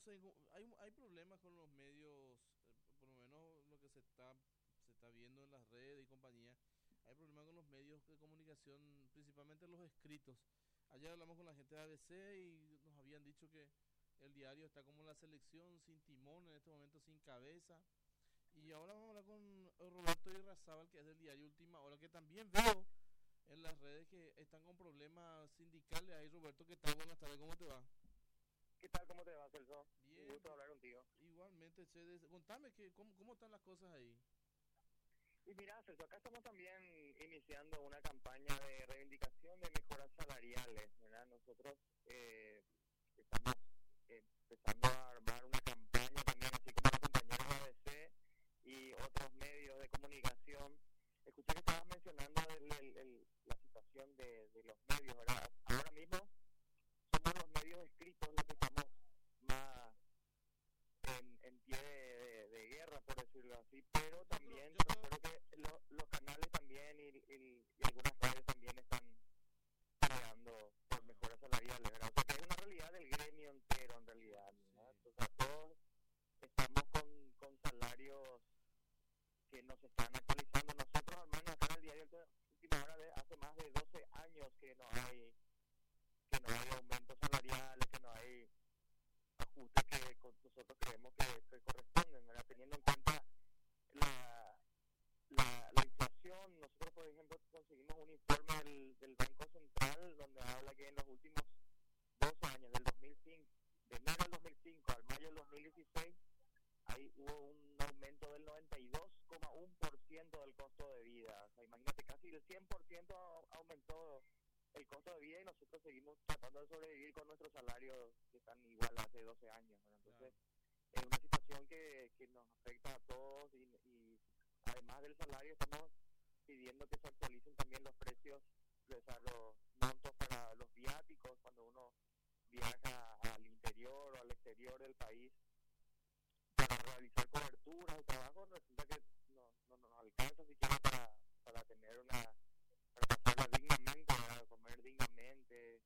sé, hay problemas con los medios, por lo menos lo que se está viendo en las redes y compañía. Hay problemas con los medios de comunicación, principalmente los escritos. Ayer hablamos con la gente de ABC y nos habían dicho que el diario está como la selección, sin timón, en este momento sin cabeza. Y ahora vamos a hablar con Roberto Irrazábal, que es del diario Última Hora, que también veo en las redes que están con problemas sindicales. Ahí, Roberto, ¿qué tal? Buenas tardes, ¿cómo te va? ¿Qué tal? ¿Cómo te va, Celso? Un Bien, gusto hablar contigo. igualmente, che, contame cómo están las cosas ahí. Y mira, Celso, acá estamos también iniciando una campaña de reivindicación de mejoras salariales, ¿verdad? Nosotros estamos empezando a armar una campaña también, así como los compañeros de ABC y otros medios de comunicación. Escuché que estabas mencionando la situación de los medios, ¿verdad? Ahora mismo somos los medios escritos los que estamos más en pie de guerra, por decirlo así, pero también recuerdo que los canales también y algunas radios también están peleando por mejoras salariales, ¿verdad? O sea que es una realidad del gremio entero en realidad, ¿verdad? O sea, todos estamos con salarios que nos están actualizando. Nosotros, al menos acá en el diario Última Hora, hace más de 12 años que no hay aumentos salariales, que no hay ajustes que nosotros creemos que corresponden, ¿verdad? Teniendo en cuenta la inflación. Nosotros, por ejemplo, conseguimos un informe del Banco Central donde habla que en los últimos 12 años, del 2005, de enero del 2005 al mayo del 2016, ahí hubo un aumento del 92,1% del costo de vida. O sea, imagínate, casi el 100% aumentó el costo de vida y nosotros seguimos tratando de sobrevivir con nuestros salarios que están igual hace 12 años, ¿verdad? Entonces, es una situación que nos afecta a todos y además del salario estamos pidiendo que se actualicen también los precios, o sea, los montos para los viáticos cuando uno viaja al interior o al exterior del país para realizar coberturas o trabajo. Resulta que no nos alcanza siquiera para tener para pasarla dignamente, para comer dignamente,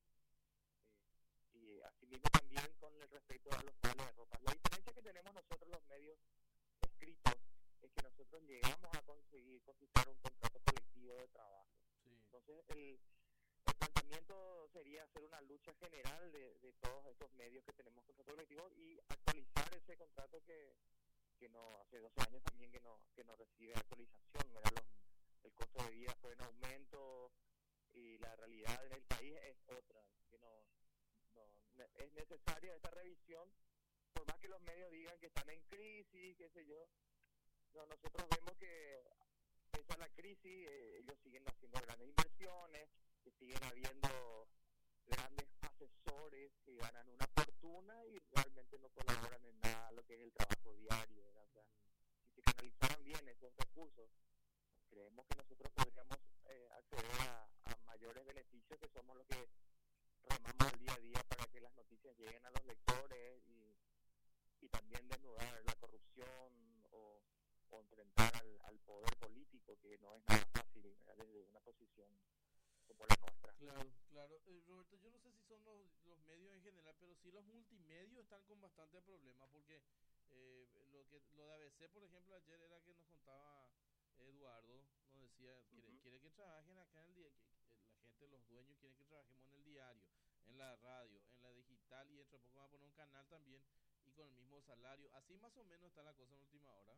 y asimismo también con el respecto a los palos de ropa. La diferencia que tenemos nosotros los medios escritos es que nosotros llegamos a conseguir conquistar un contrato colectivo de trabajo. Sí. Entonces el planteamiento sería hacer una lucha general de todos estos medios que tenemos contrato colectivo y actualizar ese contrato que no hace 12 años también que no recibe actualización, ¿verdad? El costo de vida fue en aumento y la realidad en el país es otra, que no es necesaria esta revisión, por más que los medios digan que están en crisis, qué sé yo. Nosotros vemos que pese a la crisis ellos siguen haciendo grandes inversiones, que siguen habiendo grandes asesores que ganan una fortuna y realmente no colaboran en nada a lo que es el trabajo diario, ¿verdad? O sea, si se canalizaran bien esos recursos, creemos que nosotros podríamos acceder a mayores beneficios, que somos los que remamos el día a día para que las noticias lleguen a los lectores y también desnudar la corrupción o enfrentar al poder político, que no es nada fácil, ¿verdad? Desde una posición como la nuestra. Claro. Roberto, yo no sé si son los medios en general, pero sí los multimedios están con bastante problema, porque lo de ABC, por ejemplo, ayer era que nos contaba Eduardo, nos decía, quiere que trabajen acá en el día, que la gente, los dueños quieren que trabajemos en el diario, en la radio, en la digital, y dentro de poco van a poner un canal también y con el mismo salario. Así más o menos está la cosa en última hora.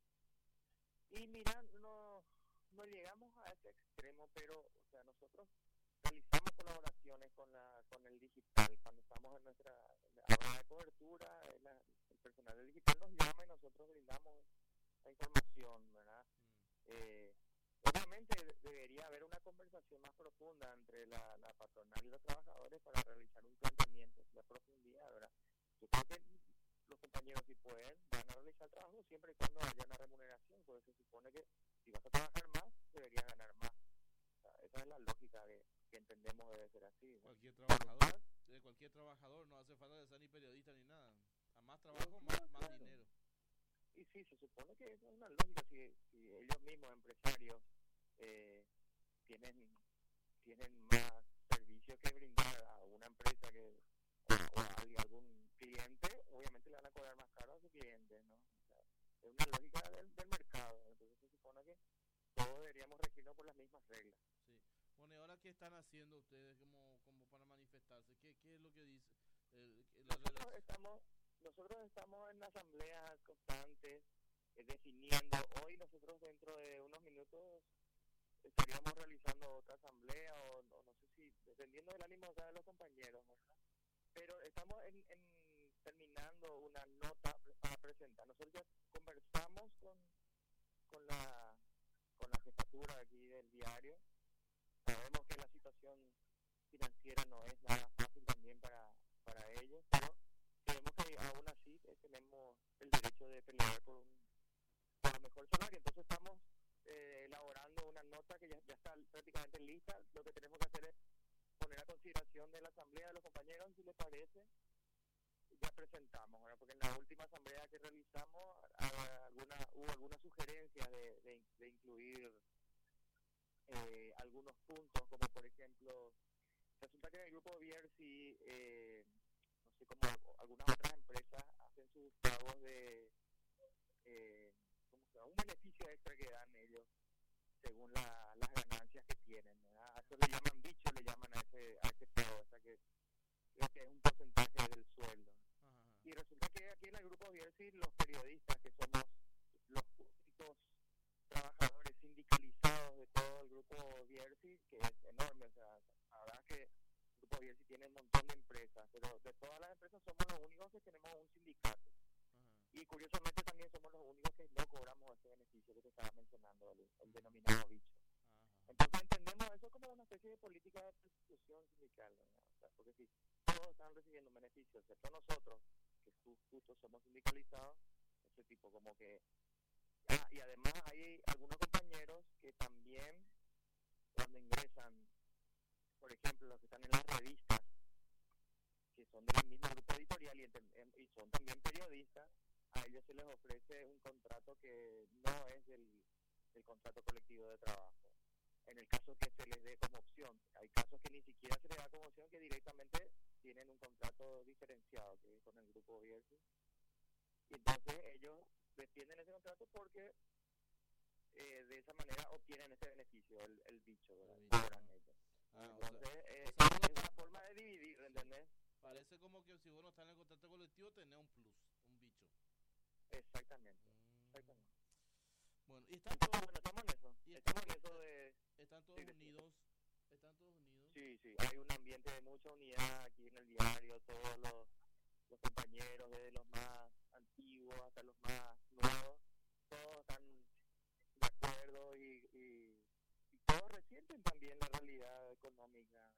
Y mira, no llegamos a ese extremo, pero, o sea, nosotros realizamos colaboraciones con el digital. Cuando estamos en nuestra hora de cobertura, el personal del digital nos llama y nosotros brindamos la información, ¿verdad? Obviamente debería haber una conversación más profunda entre la patronal y los trabajadores para realizar un planteamiento de profundidad, ¿verdad? Yo creo que los compañeros, si pueden, van a realizar trabajo siempre y cuando haya una remuneración, porque se supone que si vas a trabajar más, deberías ganar más. O sea, esa es la lógica que entendemos debe ser así, ¿no? Cualquier trabajador, no hace falta de ser ni periodista ni nada. A más trabajo, más dinero. Y sí, se supone que esa es una lógica. Si ellos mismos, empresarios, tienen más servicios que brindar a una empresa o a algún cliente, obviamente le es una lógica del mercado. Entonces se supone que todos deberíamos regirnos por las mismas reglas. Sí. Bueno, ¿y ahora qué están haciendo ustedes como para manifestarse? ¿Qué es lo que dice la relación? Nosotros estamos en asambleas constantes, definiendo. Hoy nosotros dentro de unos minutos estaríamos realizando otra asamblea o no sé si, dependiendo del ánimo de los compañeros, ¿verdad? Pero estamos terminando una nota para presentar. Nosotros ya conversamos con la jefatura aquí del diario. Sabemos que la situación financiera no es nada fácil también para ellos, pero creemos que aún así tenemos el derecho de pelear por un mejor salario. Entonces estamos elaborando una nota que ya está prácticamente lista. Lo que tenemos que hacer es poner a consideración de la asamblea de los compañeros, si les parece, ya presentamos, ¿verdad? Porque en la última asamblea que realizamos hubo algunas sugerencias de incluir algunos puntos, como por ejemplo, resulta que en el grupo Bierzi, no sé, como algunas otras empresas hacen sus pagos de un beneficio extra que dan ellos según las ganancias que tienen, ¿verdad? A eso le llaman bicho, le llaman a ese pago, o sea que creo que es un porcentaje del sueldo. Ajá. Y resulta que aquí en el grupo Bierzi, los periodistas, que somos los únicos trabajadores sindicalizados de todo el grupo Bierzi, que es enorme, o sea, la verdad que el grupo Bierzi tiene un montón de empresas, pero de todas las empresas somos los únicos que tenemos un sindicato. Y curiosamente también somos los únicos que no cobramos ese beneficio que te estaba mencionando, el denominado bicho. Entonces entendemos eso como una especie de política de persecución sindical, ¿no? O sea, porque si todos están recibiendo beneficios, excepto nosotros, que justo somos sindicalizados, ese tipo como que... y además hay algunos compañeros que también, cuando ingresan, por ejemplo, los que están en las revistas, que son del mismo grupo editorial y son también periodistas, a ellos se les ofrece un contrato que no es del contrato colectivo de trabajo. En el caso que se les dé como opción, hay casos que ni siquiera se les da como opción, que directamente tienen un contrato diferenciado, que es con el grupo Bierzi. Y entonces ellos defienden ese contrato porque de esa manera obtienen ese beneficio, el bicho, ¿verdad? Cobran ellos. Entonces, es una forma de dividir, ¿entendés? Parece como que si uno está en el contrato colectivo, tenés un plus, un bicho. Exactamente. Bueno, estamos en eso. Estamos en eso de... ¿Están todos unidos? ¿Están todos unidos? Sí, hay un ambiente de mucha unidad aquí en el diario. Todos los compañeros, desde los más antiguos hasta los más nuevos, todos están de acuerdo y todos resienten también la realidad económica.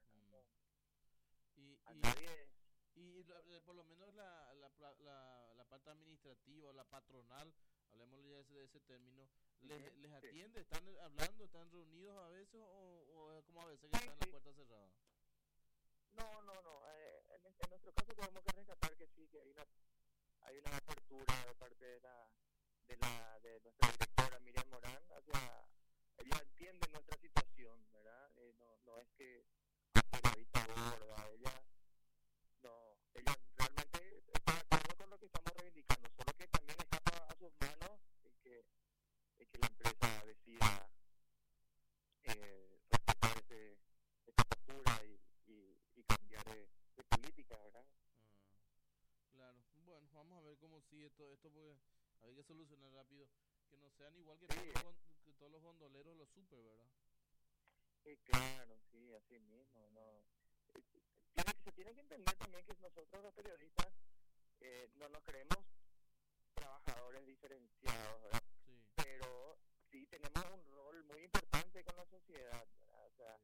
Y por lo menos la parte administrativa o la patronal, hablemos ya de ese término, ¿les atiende? ¿Están hablando? ¿Están reunidos a veces o como a veces que están las puertas cerradas? No. En nuestro caso tenemos que rescatar que sí, que hay una apertura de parte de nuestra directora Miriam Morán ella entiende nuestra situación, ¿verdad? No es que hace la vista gorda, ella realmente está de acuerdo con lo que estamos reivindicando, solo que también escapa a sus manos que la empresa decida respetar esta postura y cambiar de política, ¿verdad? Claro, bueno, vamos a ver cómo sigue todo esto, porque hay que solucionar rápido, que no sean igual que todos los gondoleros, los super, ¿verdad? Sí, claro, sí, así mismo, no. Se tiene que entender también que nosotros los periodistas no nos creemos trabajadores diferenciados, ¿verdad? Sí. Pero sí tenemos un rol muy importante con la sociedad, ¿verdad? O sea,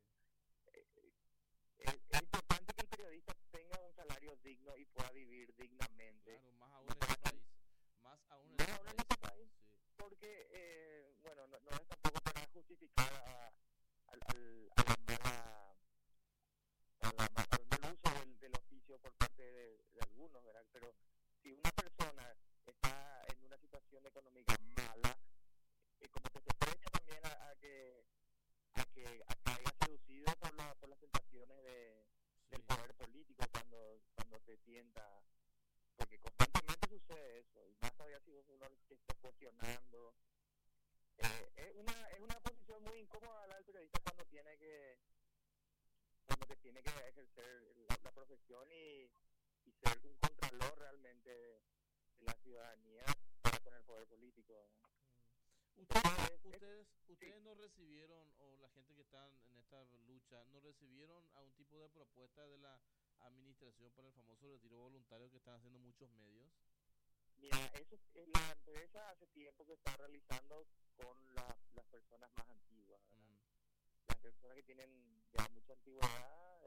es importante que el periodista tenga un salario digno y pueda vivir dignamente. Claro, más aún en este país. Más aún en este país. Sí. Porque, bueno, no es tampoco para justificar al mal uso del oficio por parte de algunos, ¿verdad? Pero si una persona está en una situación económica mala, como que se presta también a que caiga seducido por las tentaciones del poder político cuando te tienta, porque constantemente sucede eso, y más todavía si uno que está cuestionando. Es una posición muy incómoda la del periodista cuando que tiene que ejercer la profesión y ser un contralor realmente de la ciudadanía para con el poder político, ¿verdad? Ustedes no recibieron, o la gente que está en esta lucha, no recibieron algún tipo de propuesta de la administración para el famoso retiro voluntario que están haciendo muchos medios. Mira, eso es la empresa hace tiempo que está realizando con las personas más antiguas, ¿verdad? Las personas que tienen ya mucha antigüedad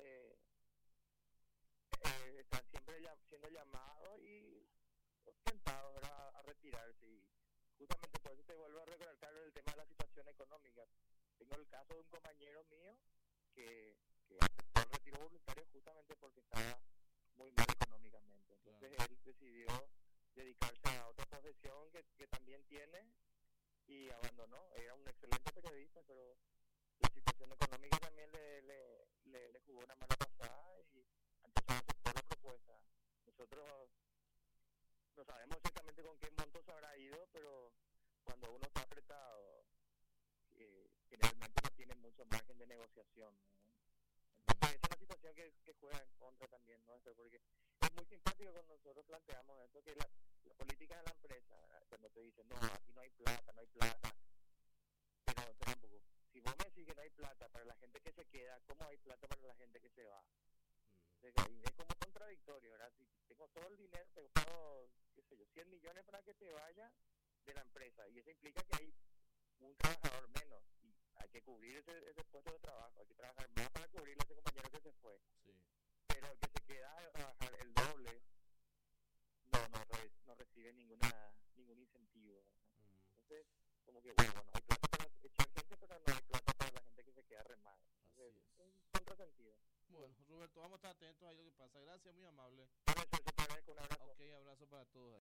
están siempre siendo llamados y tentados, ¿verdad?, a retirarse. Y justamente por eso te vuelvo a recalcar el tema de la situación económica. Tengo el caso de un compañero mío que aceptó el retiro voluntario justamente porque estaba muy mal económicamente. Entonces él decidió dedicarse a otra profesión que también tiene y abandonó. Era un excelente periodista, pero la situación económica también le jugó una mala pasada y entonces aceptó la propuesta. Nosotros no sabemos exactamente con qué monto se habrá ido, pero cuando uno está apretado, generalmente no tiene mucho margen de negociación, ¿no? Entonces esa es la situación que juega en contra también nuestro, porque es muy simpático cuando nosotros planteamos esto, que la política de la empresa, cuando te dicen, no, aquí no hay plata, pero tampoco. Si vos me decís que no hay plata para la gente que se queda, ¿cómo hay plata para la gente que se va? Entonces, es como contradictorio, ¿verdad? Si tengo todo el dinero, te pago, qué sé yo, 100 millones para que te vaya de la empresa, y eso implica que hay un trabajador menos, y hay que cubrir ese puesto de trabajo, hay que trabajar más para cubrir a ese compañero que se fue. Sí. Pero el que se queda a trabajar el doble, no recibe ningún incentivo, ¿verdad? Entonces, como que, bueno, hay plata para echar gente, pero no hay plata para la gente que se queda remada. Entonces, es un contrasentido. Bueno, Roberto, vamos a estar atentos a lo que pasa. Gracias, muy amable. Bueno, eso te agradezco, un abrazo. Ok, abrazo para todos.